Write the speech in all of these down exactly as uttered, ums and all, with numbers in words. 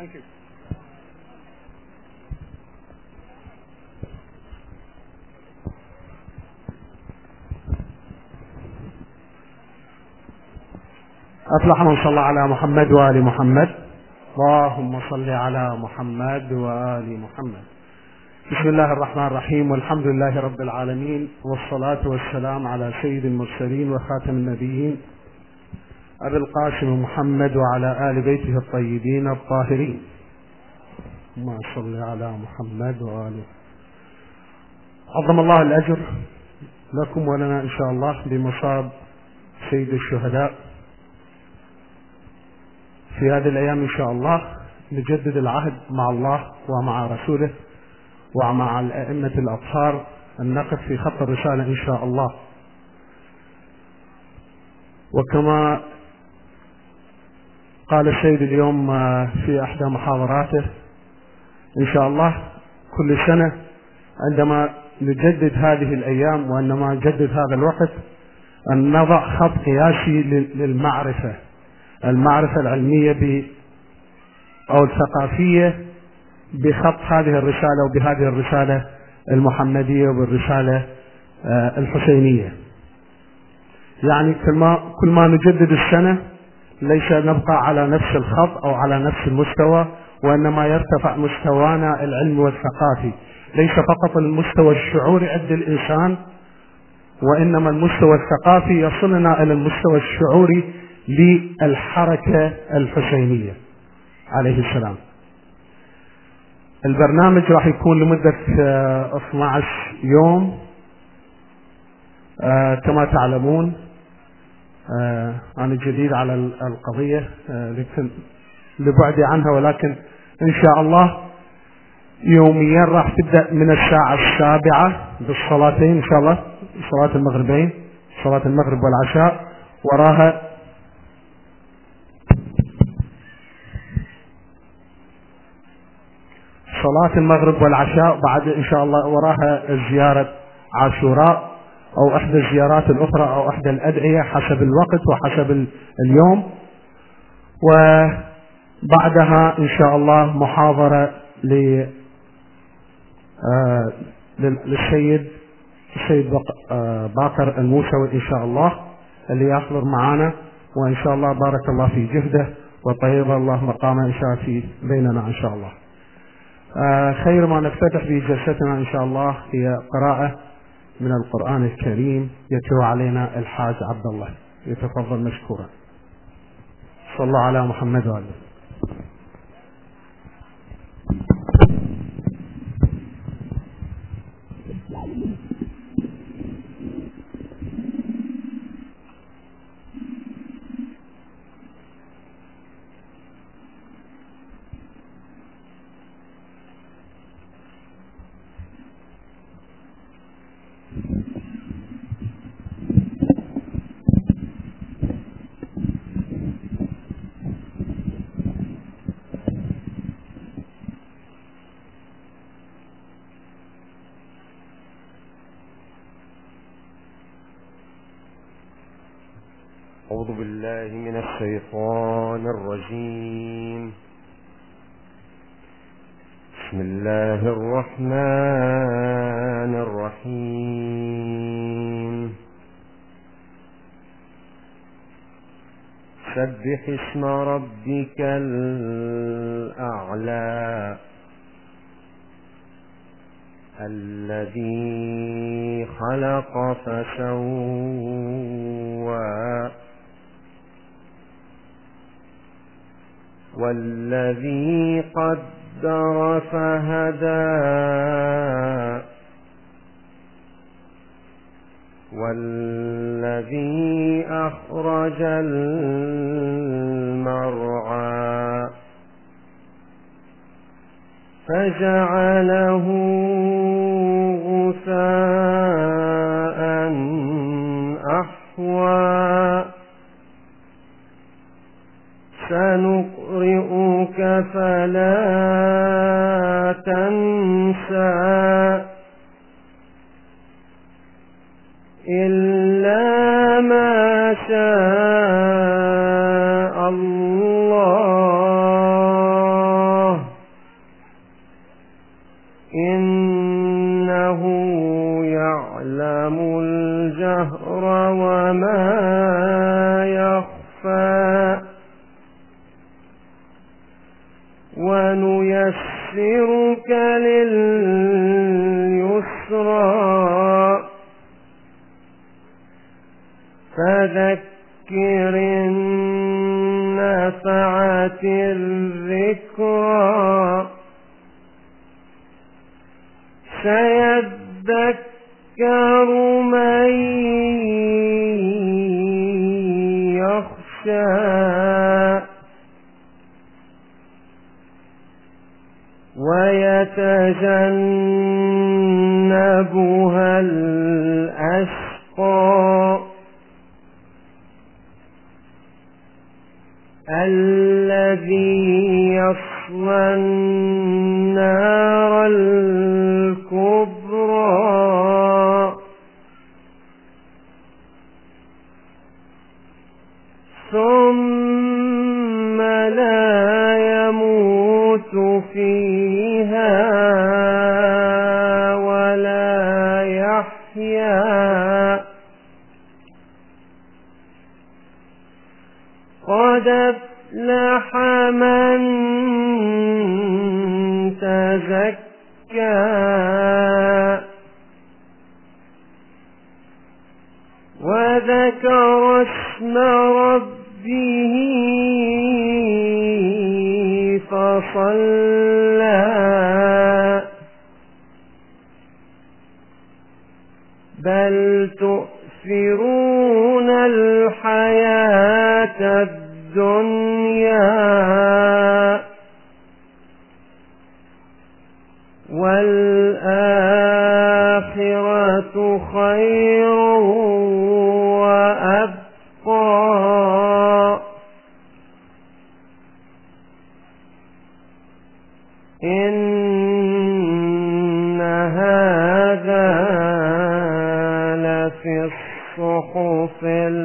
Thank you. أفلح من صلى على محمد وآل محمد. اللهم صل على محمد وآل محمد. بسم الله الرحمن الرحيم، والحمد لله رب العالمين، والصلاة والسلام على سيد المرسلين وخاتم النبيين أبي القاسم محمد وعلى آل بيته الطيبين الطاهرين. اللهم صل على محمد وآله. عظم الله الأجر لكم ولنا إن شاء الله بمصاب سيد الشهداء. في هذه الأيام إن شاء الله نجدد العهد مع الله ومع رسوله ومع الأئمة الأطهار أن نقف في خط الرسالة إن شاء الله. وكما قال السيد اليوم في إحدى محاضراته، إن شاء الله كل سنة عندما نجدد هذه الأيام وعندما نجدد هذا الوقت أن نضع خط قياسي للمعرفة، المعرفة العلمية ب أو الثقافية بخط هذه الرسالة وبهذه الرسالة المحمدية وبالرسالة الحسينية. يعني كل ما كل ما نجدد السنة ليس نبقى على نفس الخط أو على نفس المستوى، وإنما يرتفع مستوانا العلمي والثقافي، ليس فقط المستوى الشعوري عند الإنسان، وإنما المستوى الثقافي يصلنا إلى المستوى الشعوري للحركة الحسينية عليه السلام. البرنامج راح يكون لمدة اثني عشر يوم آه كما تعلمون. آه أنا جديد على القضية آه لكن لبعدي عنها، ولكن إن شاء الله يوميا راح تبدأ من الساعة السابعة بالصلاتين إن شاء الله، صلاة المغربين، صلاة المغرب والعشاء، وراها صلاة المغرب والعشاء، بعد إن شاء الله وراها زيارة عاشوراء أو إحدى الزيارات الأخرى أو إحدى الأدعية حسب الوقت وحسب اليوم. وبعدها إن شاء الله محاضرة للسيد السيد باقر الموسوي إن شاء الله اللي يحضر معنا، وإن شاء الله بارك الله في جهده وطيب الله مقامه إن شاء في بيننا إن شاء الله. خير ما نفتتح به جلستنا إن شاء الله هي قراءة من القرآن الكريم يتلو علينا الحاج عبد الله، يتفضل مشكورا. صلى الله على محمد وآله. أعوذ بالله من الشيطان الرجيم. بسم الله الرحمن الرحيم. سبح اسم ربك الأعلى الذي خلق فسوى والذي قدر فهدى والذي أخرج المرعى فجعله غثاء أحوى سنقرئك فلا تنسى إلا ما شاء الله فذكر إن نفعت الذكرى سيذكر من يخشى ويتجنبها الأشقى الذي يصلى النار الكبرى ثم لا يموت فيها ولا يحيا قد أفلح من تزكى وذكر اسم ربه فصلى بل تؤثرون الحياة الدنيا والآخرة خير وأبقى إن هذا لفي الصحف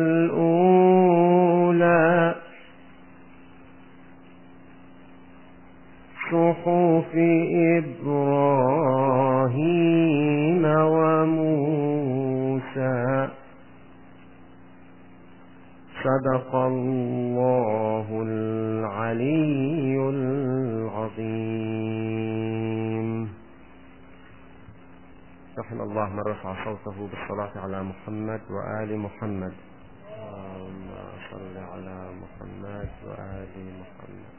الأولى صحف إبراهيم وموسى. صدق الله العلي العظيم. رحم الله من رفع صوته بالصلاة على محمد وآل محمد. اللهم صل على محمد وآل محمد.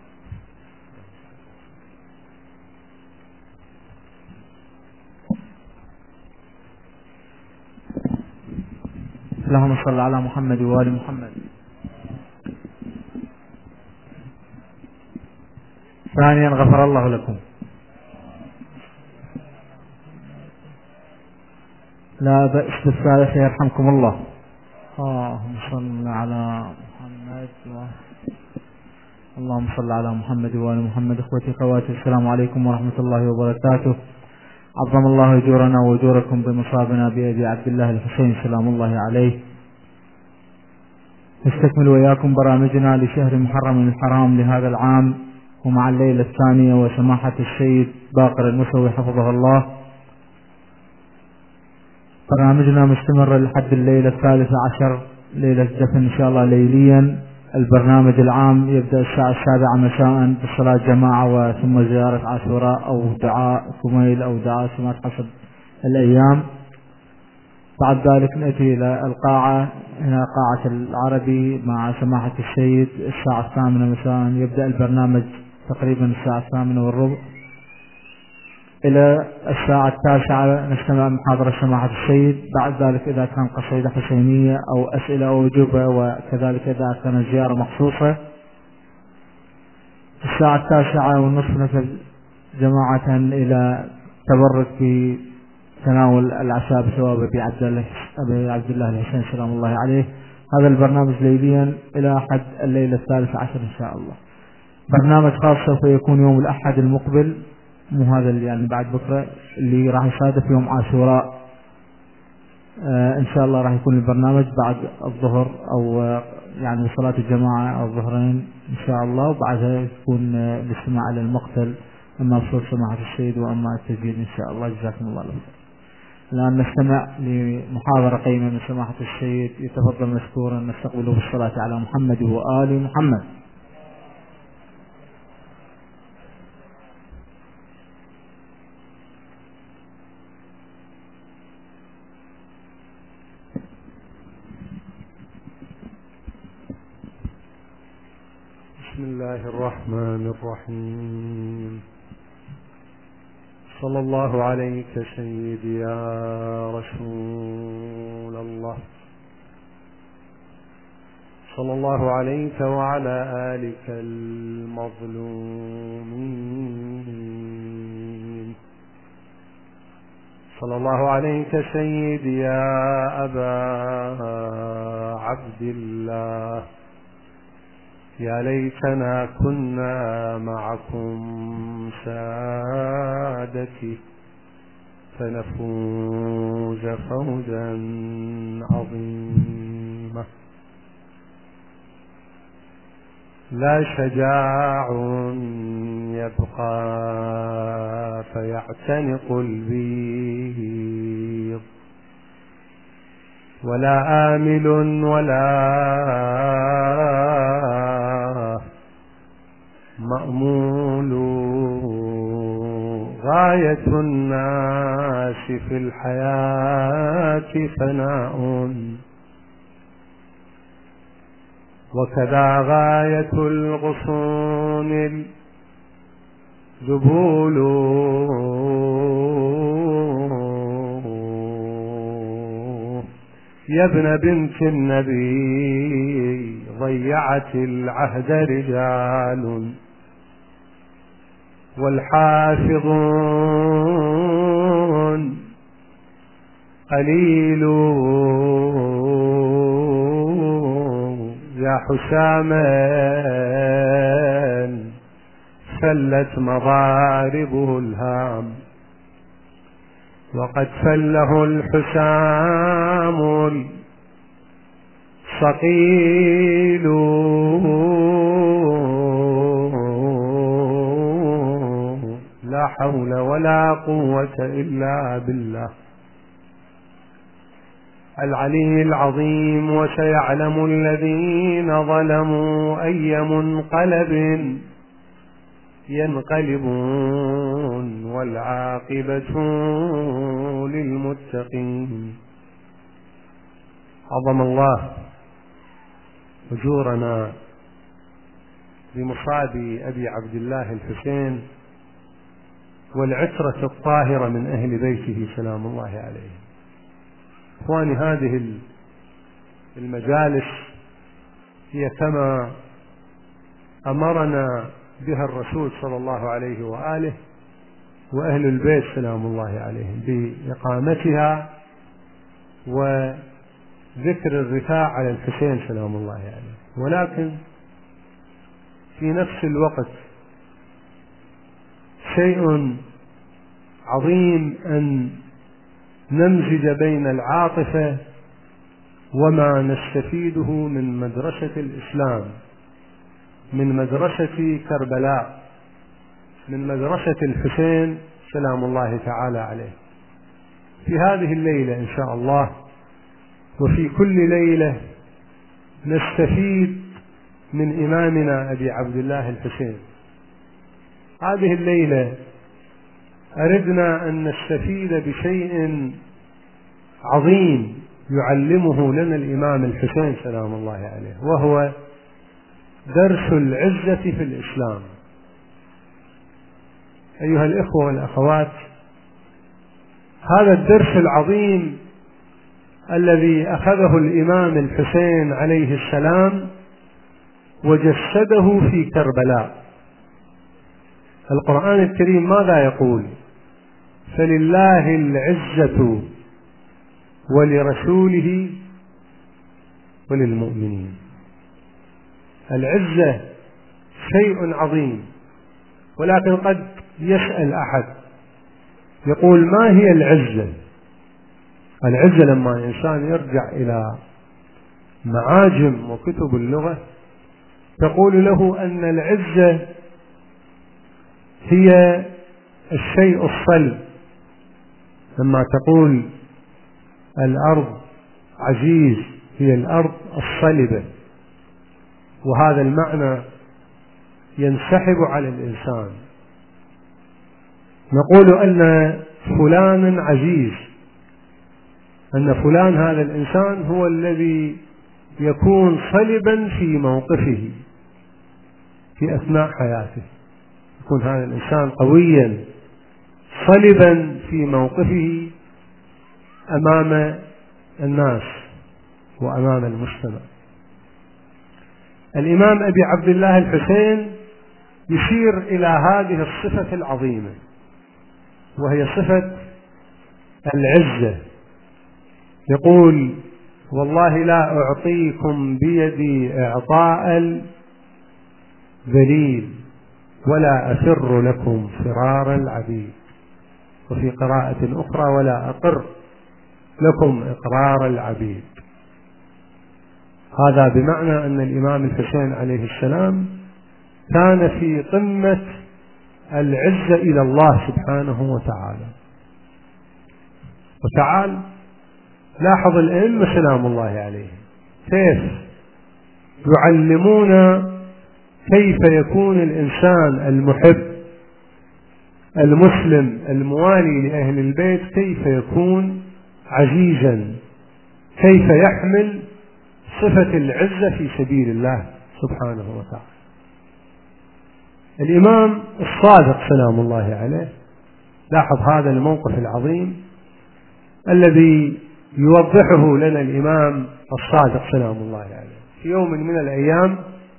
اللهم صل على محمد وآل محمد. ثانيا غفر الله لكم. لا بأس بالثالث يرحمكم الله. اللهم صل على محمد و... اللهم صل على محمد وآل محمد. اخوتي اخواتي السلام عليكم ورحمة الله وبركاته. عظم الله اجورنا واجوركم بمصابنا بأبي عبد الله الحسين سلام الله عليه. نستكمل وياكم برامجنا لشهر محرم الحرام لهذا العام، ومع الليلة الثانية وسماحة السيد باقر المسوي حفظه الله. برنامجنا مستمر لحد الليلة الثالثة عشر، ليلة دفن إن شاء الله ليليا. البرنامج العام يبدأ الساعة السابعة مساء بالصلاة جماعة وثم زيارة عاشوراء أو دعاء كميل أو دعاء سمات حسب الأيام. بعد ذلك نأتي إلى القاعة، هنا قاعة العربي مع سماحة السيد الساعة الثامنة مساء. يبدأ البرنامج تقريبا الساعة الثامنة والربع إلى الساعة التاسعة نستمع محاضرة سماحة السيد. بعد ذلك إذا كان قصيدة حسينية أو أسئلة أو أجوبة، وكذلك إذا كان زيارة مخصوصة. الساعة التاسعة والنصف نصل جماعة إلى تبرك في تناول العشاء بثواب أبي عبد الله أبي عبد الله الحسين سلام الله عليه. هذا البرنامج ليليا إلى حد الليلة الثالثة عشر إن شاء الله. برنامج خاص سوف يكون يوم الأحد المقبل، مو هذا اللي يعني بعد بكرة، اللي راح يصادف يوم عاشوراء. آه إن شاء الله راح يكون البرنامج بعد الظهر أو آه يعني صلاة الجماعة أو الظهرين إن شاء الله، وبعدها يكون آه الاستماع إلى المقتل، أما بصوت سماحة السيد وأما التسجيل إن شاء الله. جزاكم الله خير. الآن نستمع لمحاضرة قيمة من سماحة السيد، يتفضل مشكورا. نستقبله بالصلاة على محمد وآل محمد. بسم الله الرحمن الرحيم. صلى الله عليك سيدي يا رسول الله، صلى الله عليك وعلى آلك المظلومين، صلى الله عليك سيدي يا أبا عبد الله. يا ليتنا كنا معكم سادتي فنفوز فوزا عظيما. لا شجاع يبقى فيعتنق البيض، ولا آمل ولا مأمول. غاية الناس في الحياة فناء، وكذا غاية الغصون الذبول. يا ابن بنت النبي ضيعت العهد رجال، والحافظون قليل. يا حساما فلت مضاربه الهام، وقد فله الحسام الصقيل. لا حول ولا قوة إلا بالله العلي العظيم. وسيعلم الذين ظلموا أي منقلب ينقلبون، والعاقبة للمتقين. عظم الله أجورنا بمصاب أبي عبد الله الحسين والعترة الطاهرة من أهل بيته سلام الله عليه. إخواني، هذه المجالس هي كما أمرنا بها الرسول صلى الله عليه وآله وأهل البيت سلام الله عليهم بإقامتها وذكر الرثاء على الحسين سلام الله عليه. ولكن في نفس الوقت شيء عظيم أن نمزج بين العاطفة وما نستفيده من مدرسة الإسلام، من مدرسة كربلاء، من مدرسة الحسين سلام الله تعالى عليه. في هذه الليلة إن شاء الله وفي كل ليلة نستفيد من إمامنا أبي عبد الله الحسين. هذه الليلة أردنا أن نستفيد بشيء عظيم يعلمه لنا الإمام الحسين سلام الله عليه، وهو درس العزة في الإسلام. أيها الإخوة والأخوات، هذا الدرس العظيم الذي أخذه الإمام الحسين عليه السلام وجسده في كربلاء. القرآن الكريم ماذا يقول؟ فلله العزة ولرسوله وللمؤمنين. العزة شيء عظيم، ولكن قد يسأل أحد يقول ما هي العزة؟ العزة لما الإنسان يرجع إلى معاجم وكتب اللغة تقول له أن العزة هي الشيء الصلب. لما تقول الأرض عزيز هي الأرض الصلبة، وهذا المعنى ينسحب على الإنسان. نقول أن فلان عزيز، أن فلان هذا الإنسان هو الذي يكون صلبا في موقفه، في أثناء حياته، يكون هذا الإنسان قويا صلبا في موقفه أمام الناس وأمام المجتمع. الإمام أبي عبد الله الحسين يشير إلى هذه الصفة العظيمة، وهي صفة العزة. يقول: والله لا أعطيكم بيدي إعطاء الذليل ولا أفر لكم فرار العبيد، وفي قراءة أخرى: ولا أقر لكم إقرار العبيد. هذا بمعنى أن الإمام الحسين عليه السلام كان في قمة العزة إلى الله سبحانه وتعالى. وتعال لاحظ الأئمة سلام الله عليهم كيف يعلمون كيف يكون الإنسان المحب المسلم الموالي لأهل البيت، كيف يكون عزيزا، كيف يحمل صفة العزة في سبيل الله سبحانه وتعالى. الإمام الصادق سلام الله عليه، لاحظ هذا الموقف العظيم الذي يوضحه لنا الإمام الصادق سلام الله عليه. في يوم من الأيام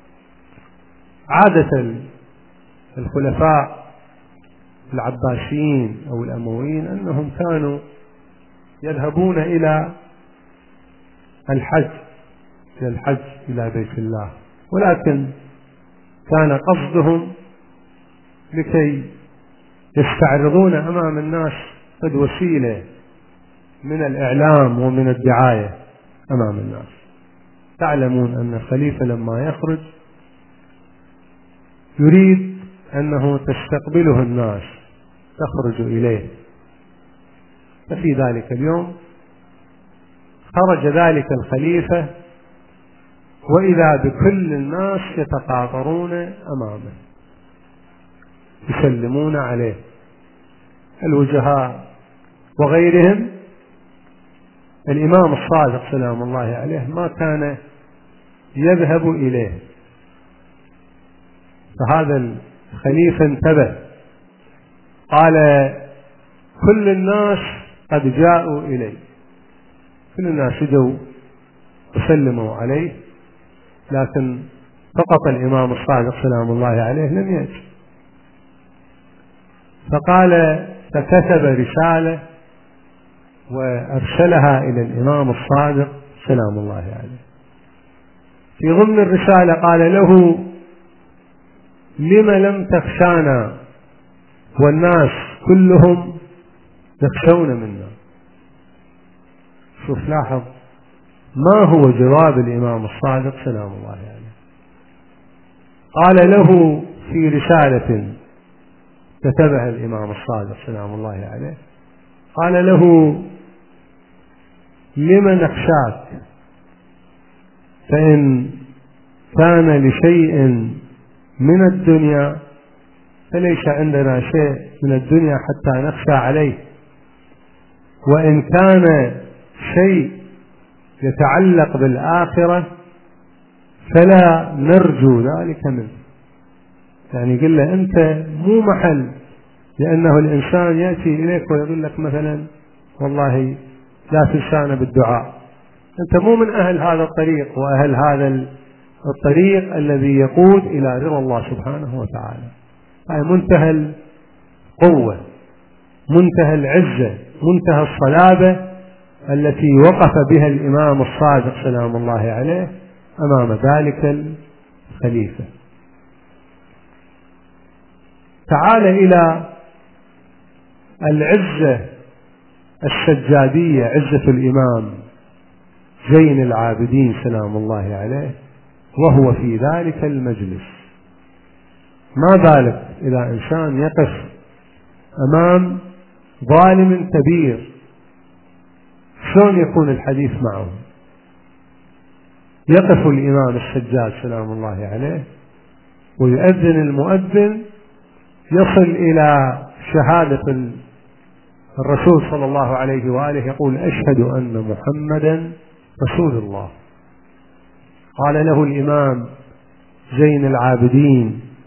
عادة الخلفاء العباسيين أو الأمويين أنهم كانوا يذهبون إلى الحج إلى الحج إلى بيت الله، ولكن كان قصدهم لكي يستعرضون أمام الناس قد وسيلة من الإعلام ومن الدعاية أمام الناس. تعلمون أن الخليفة لما يخرج يريد أنه تستقبله الناس، تخرج إليه. ففي ذلك اليوم خرج ذلك الخليفة وإذا بكل الناس يتقاطرون أمامه يسلمون عليه، الوجهاء وغيرهم. الإمام الصادق سلام الله عليه ما كان يذهب إليه، فهذا الخليفة انتبه، قال: كل الناس قد جاءوا إلي، كل الناس جاءوا وسلموا عليه، لكن فقط الإمام الصادق سلام الله عليه لم يأتي. فقال فكتب رسالة وأرسلها إلى الإمام الصادق سلام الله عليه. في ضمن الرسالة قال له: لم لم تخشانا والناس كلهم يخشون منا. شوف لاحظ ما هو جواب الإمام الصادق سلام الله عليه. قال له في رسالة كتبها الإمام الصادق سلام الله عليه، قال له: لم نخشاك؟ فإن كان لشيء من الدنيا فليس عندنا شيء من الدنيا حتى نخشى عليه، وإن كان شيء يتعلق بالآخرة فلا نرجو ذلك منه. يعني قل له أنت مو محل، لأنه الإنسان يأتي إليك ويقول لك مثلا: والله لا تنسانا بالدعاء. أنت مو من أهل هذا الطريق وأهل هذا الطريق الذي يقود إلى رضا الله سبحانه وتعالى. هاي منتهى القوة، منتهى العزة، منتهى الصلابة التي وقف بها الإمام الصادق سلام الله عليه أمام ذلك الخليفة. تعال إلى العزة السجادية، عزة الإمام زين العابدين سلام الله عليه وهو في ذلك المجلس. ما بالك إذا إنسان يقف أمام ظالم كبير، شلون يكون الحديث معه؟ يقف الإمام السجاد سلام الله عليه ويؤذن المؤذن، يصل إلى شهادة الرسول صلى الله عليه وآله، يقول: أشهد أن محمدا رسول الله. قال له الإمام زين العابدين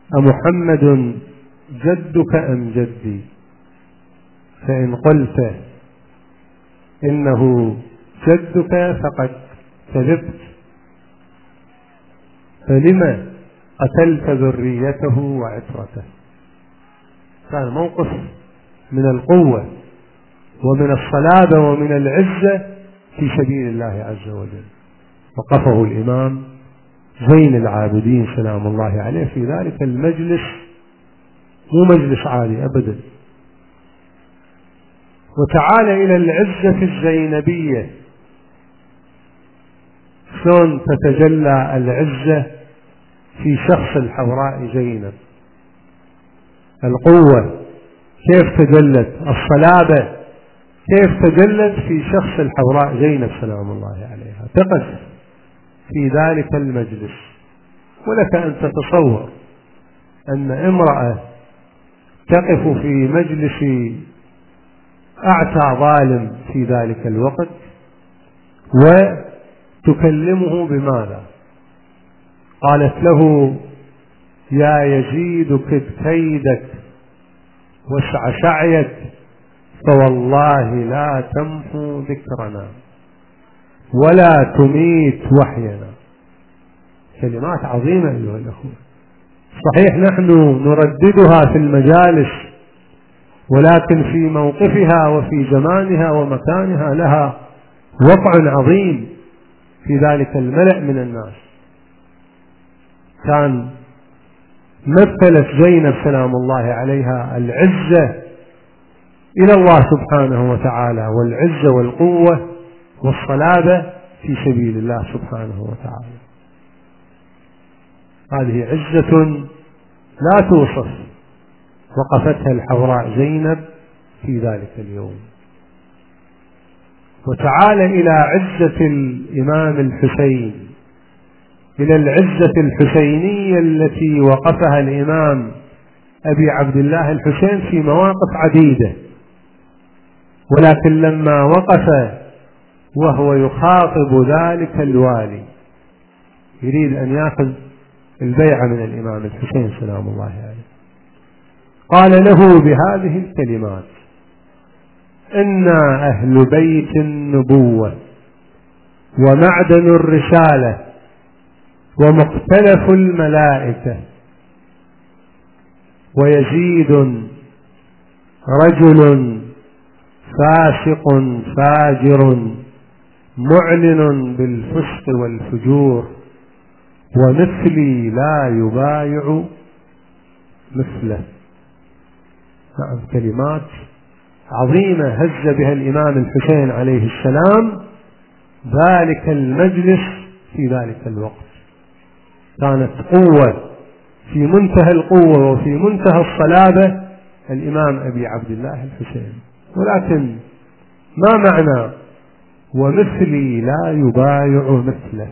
أمحمد جدك أم جدي؟ فإن قلت إنه جدك فقد كذبت، فلما قتلت ذريته وعترته؟ كان موقف من القوة ومن الصلابة ومن العزة في سبيل الله عز وجل، وقفه الإمام زين العابدين سلام الله عليه في ذلك المجلس، مو مجلس عادي أبدا. وتعال إلى العزة الزينبية، شلون تتجلى العزة في شخص الحوراء زينب، القوة كيف تجلت، الصلابة كيف تجلت في شخص الحوراء زينب سلام الله عليها. تقف في ذلك المجلس، ولك أن تتصور أن امرأة تقف في مجلس أعتى ظالم في ذلك الوقت وتكلمه بماذا؟ قالت له: يا يزيد كد كيدك واسع سعيك، فوالله لا تمحو ذكرنا ولا تميت وحينا. كلمات عظيمة أيها الأخوة، صحيح نحن نرددها في المجالس، ولكن في موقفها وفي زمانها ومكانها لها وقع عظيم في ذلك الملأ من الناس. كان مثلت زينب سلام الله عليها العزة إلى الله سبحانه وتعالى، والعزة والقوة والصلابة في سبيل الله سبحانه وتعالى. هذه عزة لا توصف، وقفتها الحوراء زينب في ذلك اليوم. وتعال إلى عزة الإمام الحسين، إلى العزة الحسينية التي وقفها الإمام أبي عبد الله الحسين في مواقف عديدة، ولكن لما وقف وهو يخاطب ذلك الوالي يريد أن يأخذ البيعة من الإمام الحسين سلام الله عليه، قال له بهذه الكلمات: إنا أهل بيت النبوة ومعدن الرسالة ومختلف الملائكة، ويزيد رجل فاسق فاجر معلن بالفسق والفجور، ومثلي لا يبايع مثله. نعم، كلمات عظيمة هز بها الإمام الحسين عليه السلام ذلك المجلس في ذلك الوقت. كانت قوة في منتهى القوة وفي منتهى الصلابة الإمام أبي عبد الله الحسين، ولكن ما معنى ومثلي لا يبايع مثله؟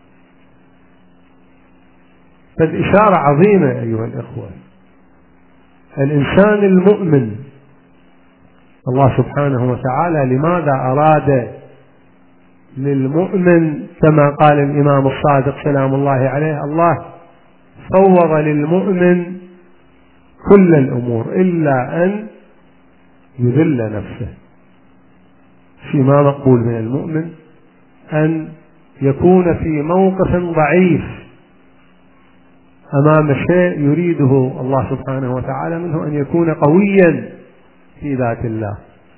فالإشارة عظيمة أيها الإخوة. الإنسان المؤمن الله سبحانه وتعالى لماذا أراد للمؤمن كما قال الإمام الصادق سلام الله عليه: الله فوض للمؤمن كل الأمور إلا أن يذل نفسه. فيما مقبول من المؤمن أن يكون في موقف ضعيف أمام شيء يريده الله سبحانه وتعالى منه، أن يكون قويا في ذات الله.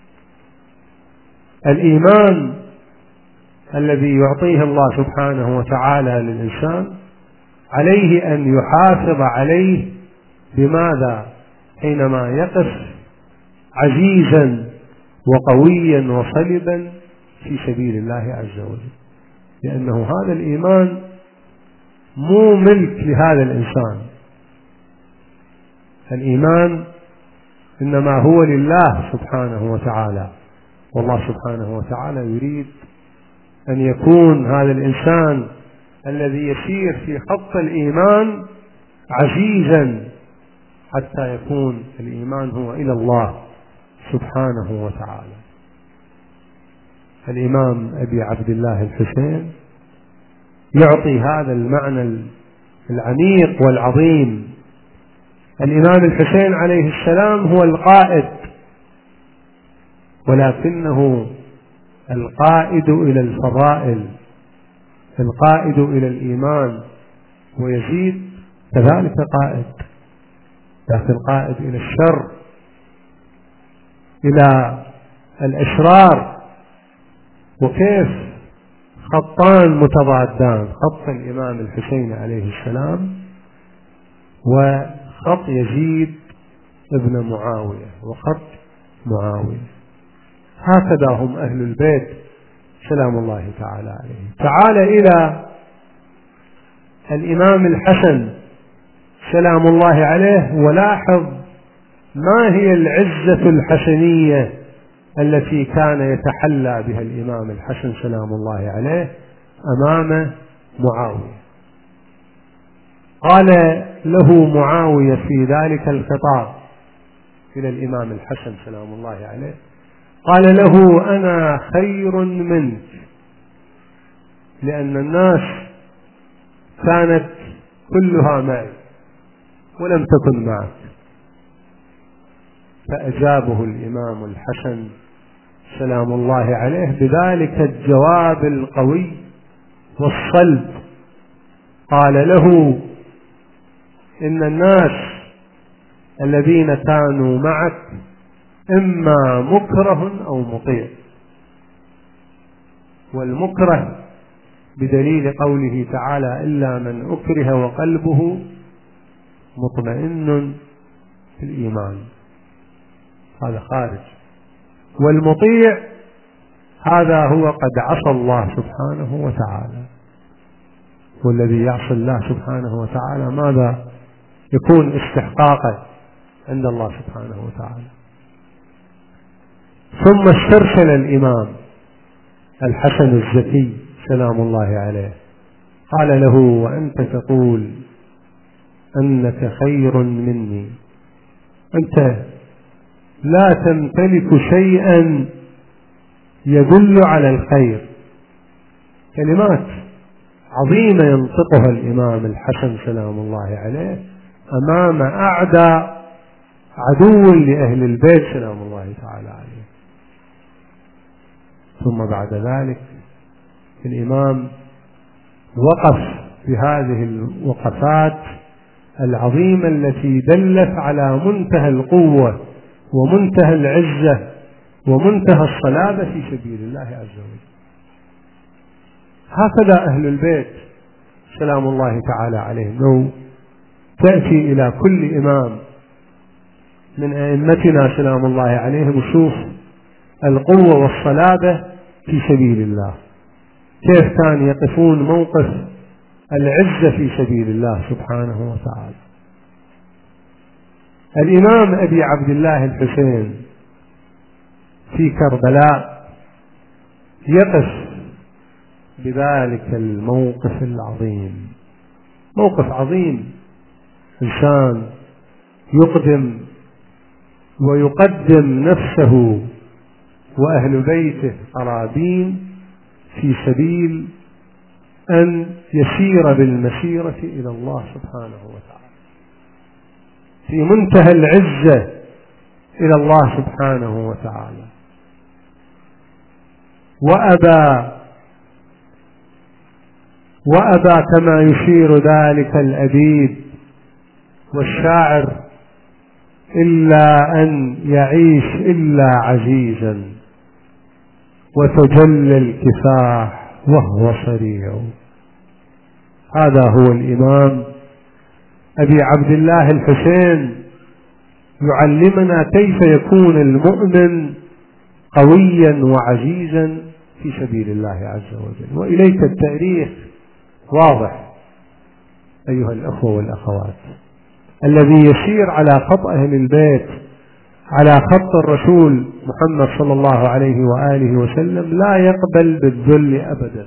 الإيمان الذي يعطيه الله سبحانه وتعالى للإنسان عليه أن يحافظ عليه بماذا؟ حينما يقف عزيزا وقويا وصلبا في سبيل الله عز وجل، لأنه هذا الإيمان مو ملك لهذا الإنسان، الإيمان إنما هو لله سبحانه وتعالى، والله سبحانه وتعالى يريد أن يكون هذا الإنسان الذي يسير في خط الإيمان عزيزا حتى يكون الإيمان هو إلى الله سبحانه وتعالى. الإمام أبي عبد الله الحسين يعطي هذا المعنى العميق والعظيم الإمام الحسين عليه السلام هو القائد، ولكنه القائد إلى الفضائل، القائد إلى الإيمان، ويزيد كذلك قائد، لكن قائد إلى الشر، إلى الأشرار. وكيف خطان متضادان، خط الإمام الحسين عليه السلام وخط يزيد ابن معاوية وخط معاوية. هكذا هم أهل البيت سلام الله تعالى عليهم. تعال إلى الإمام الحسن سلام الله عليه ولاحظ ما هي العزة الحسنية التي كان يتحلى بها الإمام الحسن سلام الله عليه أمام معاوية. قال له معاوية في ذلك الخطاب إلى الإمام الحسن سلام الله عليه، قال له: أنا خير منك، لأن الناس كانت كلها معي ولم تكن معك. فأجابه الإمام الحسن سلام الله عليه بذلك الجواب القوي والصلب. قال له: إن الناس الذين كانوا معك إما مكره أو مطيع، والمكره بدليل قوله تعالى: إلا من أكره وقلبه مطمئن في الإيمان، هذا خارج. والمطيع هذا هو قد عصى الله سبحانه وتعالى، والذي يعصي الله سبحانه وتعالى ماذا يكون استحقاقه عند الله سبحانه وتعالى. ثم استرسل الإمام الحسن الزكي سلام الله عليه، قال له: وأنت تقول أنك خير مني، أنت لا تمتلك شيئا يدل على الخير. كلمات عظيمة ينطقها الإمام الحسن سلام الله عليه أمام أعدى عدو لأهل البيت سلام الله تعالى عليه. ثم بعد ذلك الإمام وقف بهذه الوقفات العظيمة التي دلت على منتهى القوة ومنتهى العزة ومنتهى الصلابة في سبيل الله عز وجل. هكذا أهل البيت سلام الله تعالى عليهم. لو تأتي إلى كل إمام من أئمتنا سلام الله عليهم وشوف القوة والصلابة في سبيل الله، كيف كان يقفون موقف العزة في سبيل الله سبحانه وتعالى. الإمام أبي عبد الله الحسين في كربلاء يقف بذلك الموقف العظيم، موقف عظيم، إنسان يقدم ويقدم نفسه وأهل بيته قرابين في سبيل أن يسير بالمسيرة إلى الله سبحانه وتعالى، في منتهى العزة إلى الله سبحانه وتعالى. وأبى وأبى كما يشير ذلك الأديب والشاعر إلا أن يعيش إلا عزيزا وتجلى الكفاح وهو صريع. هذا هو الإمام أبي عبد الله الحسين يعلمنا كيف يكون المؤمن قويا وعزيزا في سبيل الله عز وجل. وإليك التاريخ واضح أيها الأخوة والأخوات، الذي يسير على خط أهل البيت، على خط الرسول محمد صلى الله عليه وآله وسلم، لا يقبل بالذل أبدا.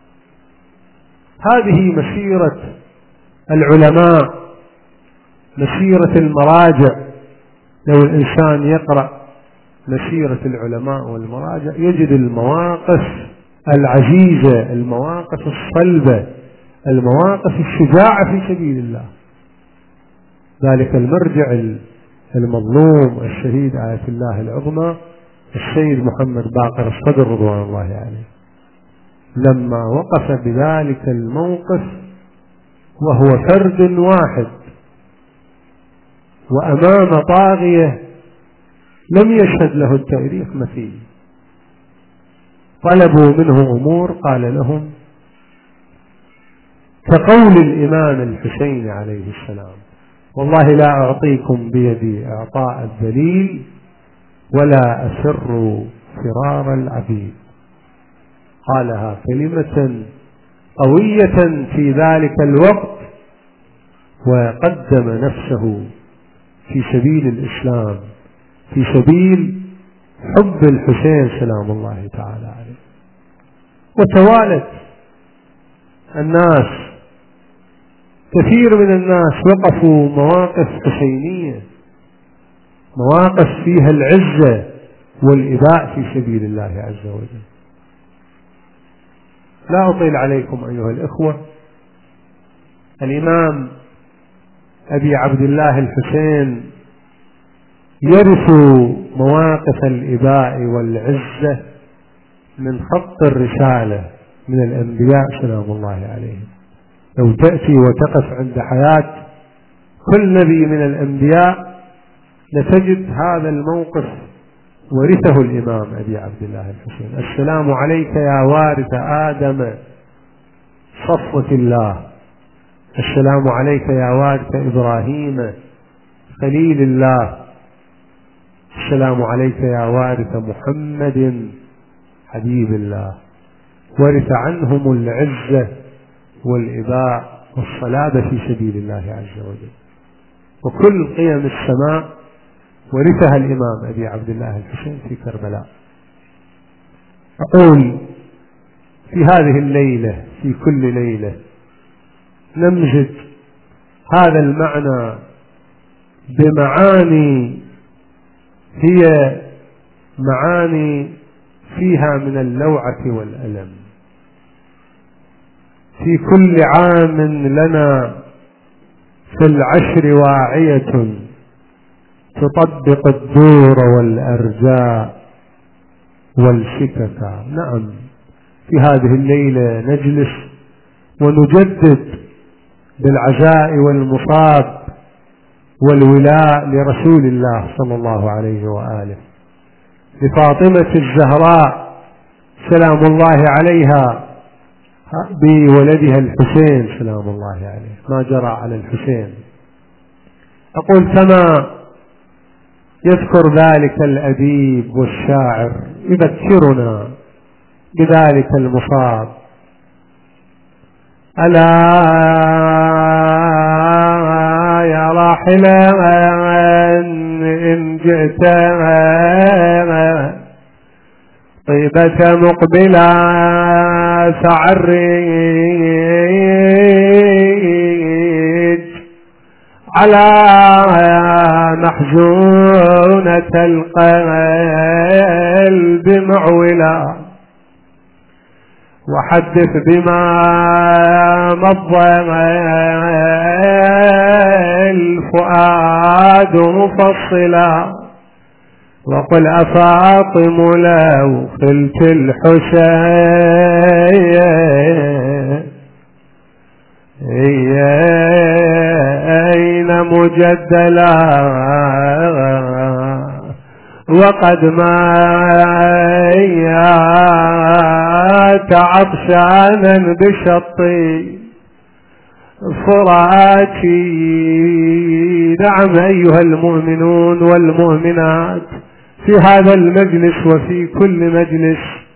هذه مسيرة العلماء، مسيرة المراجع. لو الإنسان يقرأ مسيرة العلماء والمراجع يجد المواقف العزيزة، المواقف الصلبة، المواقف الشجاعة في سبيل الله. ذلك المرجع المظلوم الشهيد آية الله العظمى السيد محمد باقر الصدر رضوان الله عليه، لما وقف بذلك الموقف وهو فرد واحد وأمام طاغية لم يشهد له التاريخ مثيل، طلبوا منه أمور قال لهم كقول الإمام الحسين عليه السلام: والله لا أعطيكم بيدي إعطاء الذليل ولا أسر فرار العبيد. قالها كلمة قوية في ذلك الوقت، وقدم نفسه في سبيل الإسلام، في سبيل حب الحسين سلام الله تعالى عليه. وتوالت الناس، كثير من الناس وقفوا مواقف حسينية، مواقف فيها العزة والإباء في سبيل الله عز وجل. لا أطيل عليكم أيها الإخوة، الإمام أبي عبد الله الحسين يرث مواقف الإباء والعزة من خط الرسالة من الأنبياء سلام الله عليهم. لو تأتي وتقف عند حياة كل نبي من الأنبياء لتجد هذا الموقف ورثه الإمام أبي عبد الله الحسين. السلام عليك يا وارث آدم صفوة الله، السلام عليك يا وارث إبراهيم خليل الله، السلام عليك يا وارث محمد حبيب الله. ورث عنهم العزة والإباء والصلابة في سبيل الله عز وجل، وكل قيم السماء ورثها الإمام أبي عبد الله الحسين في كربلاء. أقول في هذه الليلة، في كل ليلة نمزج هذا المعنى بمعاني هي معاني فيها من اللوعة والألم. في كل عام لنا في العشر واعية تطبق الدور والأرجاء والسكك. نعم، في هذه الليلة نجلس ونجدد بالعزاء والمصاب والولاء لرسول الله صلى الله عليه وآله، لفاطمة الزهراء سلام الله عليها بولدها الحسين سلام الله عليه، ما جرى على الحسين. أقول كما يذكر ذلك الأديب والشاعر يذكرنا بذلك المصاب: ألا يا راحلا إن جئت طيبة مقبلا فعرج على محزونة القلب معولا، وحدث بما مضى الفؤاد مفصلا، وقل أفاطم لو خلت الحسين أين مجدلا، وقد مات عطشانا بشطي فراتي. نعم أيها المؤمنون والمؤمنات، في هذا المجلس وفي كل مجلس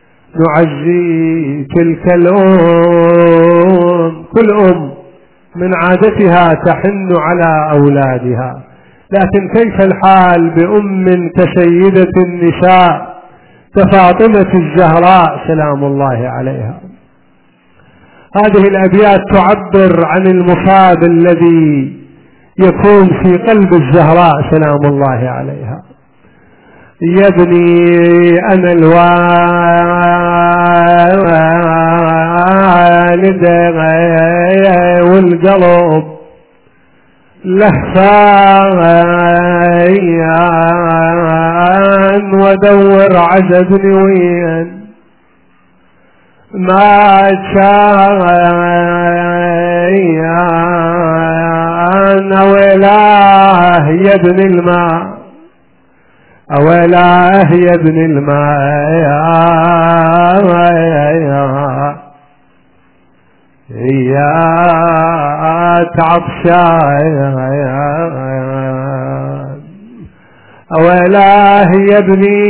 نعزي تلك الأم. كل أم من عادتها تحن على أولادها، لكن كيف الحال بأم كسيدة النساء كفاطمة الزهراء سلام الله عليها. هذه الأبيات تعبر عن المصاب الذي يكون في قلب الزهراء سلام الله عليها. يا ابني أنا الوالد والقلب لهفان ودور عزبني وين ما كان أولاه يا ابن الماء أولاه يا ابن الماء يا تعطشان أولاه يا ابني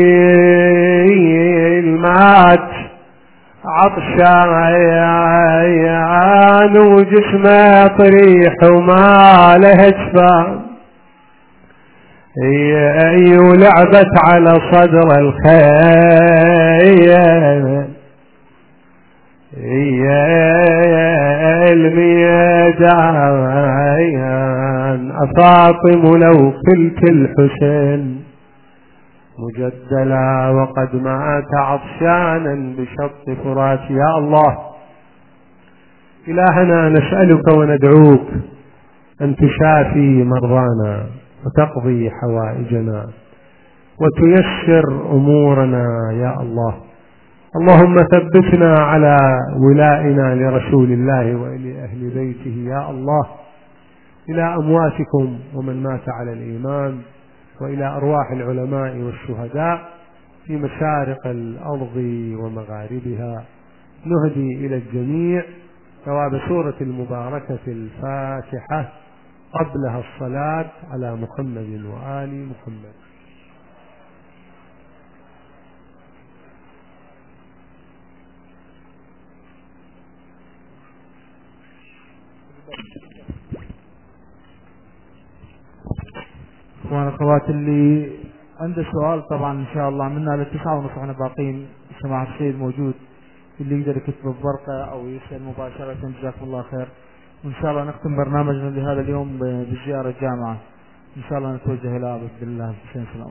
المات عطشان وجسمه طريح وما له جفان اي ولعبت على صدر الخيل يا الميدان أفاطم لو كلت الحسين مجدلا وقد مات عطشانا بشط فرات. يا الله إلهنا نسألك وندعوك أن تشافي مرضانا وتقضي حوائجنا وتيسر أمورنا يا الله. اللهم ثبتنا على ولائنا لرسول الله وإلى أهل بيته يا الله. إلى أمواتكم ومن مات على الإيمان وإلى أرواح العلماء والشهداء في مشارق الأرض ومغاربها. نهدي إلى الجميع ثواب سورة المباركة الفاتحة قبلها الصلاة على محمد وآل محمد. اخوان اخوات اللي عنده سؤال طبعا ان شاء الله منا للتسعة ونص احنا باقين. سماحة السيد موجود اللي يقدر يكتب بورقة او يسأل مباشرة. جزاكم الله خير. وان شاء الله نختم برنامجنا لهذا اليوم بزيارة الجامعة ان شاء الله نتوجه الى عبد الله حسين سلام.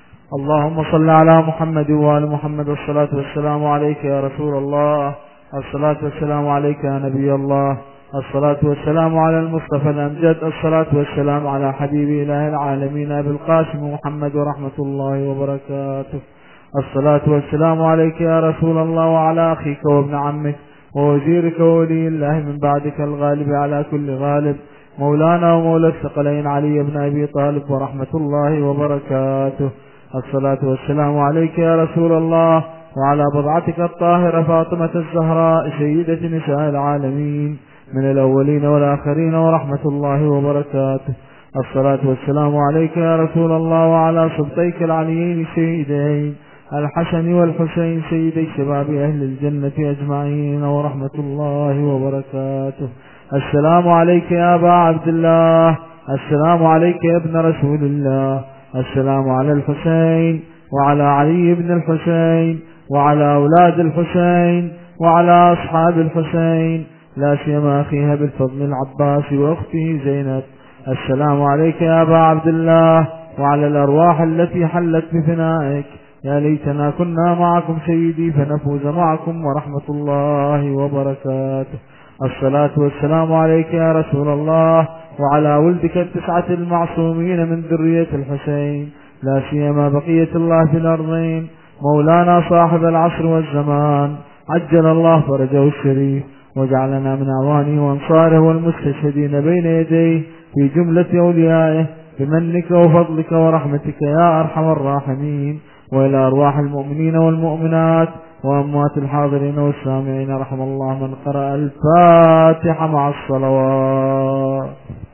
اللهم صل على محمد وآل محمد والصلاة والسلام عليك يا رسول الله. الصلاة والسلام عليك يا نبي الله. الصلاة والسلام على المصطفى الأمجد. الصلاة والسلام على حبيب إله العالمين أبي القاسم محمد ورحمة الله وبركاته. الصلاة والسلام عليك يا رسول الله وعلى أخيك وابن عمك ووزيرك وولي الله من بعدك الغالب على كل غالب مولانا ومولى الثقلين علي بن أبي طالب ورحمة الله وبركاته. الصلاة والسلام عليك يا رسول الله وعلى بضعتك الطاهرة فاطمة الزهراء سيدة نساء العالمين من الأولين والآخرين ورحمة الله وبركاته. الصلاة والسلام عليك يا رسول الله وعلى سبطيك العليين السيدين الحسن والحسين سيدي شباب أهل الجنة أجمعين ورحمة الله وبركاته. السلام عليك يا أبا عبد الله. السلام عليك يا ابن رسول الله. السلام على الحسين وعلى علي بن الحسين وعلى أولاد الحسين وعلى أصحاب الحسين لا سيما أخيها بالفضل العباس وأخته زينب. السلام عليك يا أبا عبد الله وعلى الأرواح التي حلت بفنائك. يا ليتنا كنا معكم سيدي فنفوز معكم ورحمة الله وبركاته. الصلاة والسلام عليك يا رسول الله وعلى ولدك التسعة المعصومين من ذرية الحسين لا سيما بقية الله في الأرضين مولانا صاحب العصر والزمان عجل الله فرجه الشريف وجعلنا من أعوانه وأنصاره والمستشهدين بين يديه في جملة أوليائه بمنك وفضلك ورحمتك يا أرحم الراحمين. وإلى أرواح المؤمنين والمؤمنات وأموات الحاضرين والسامعين رحم الله من قرأ الفاتحة مع الصلوات.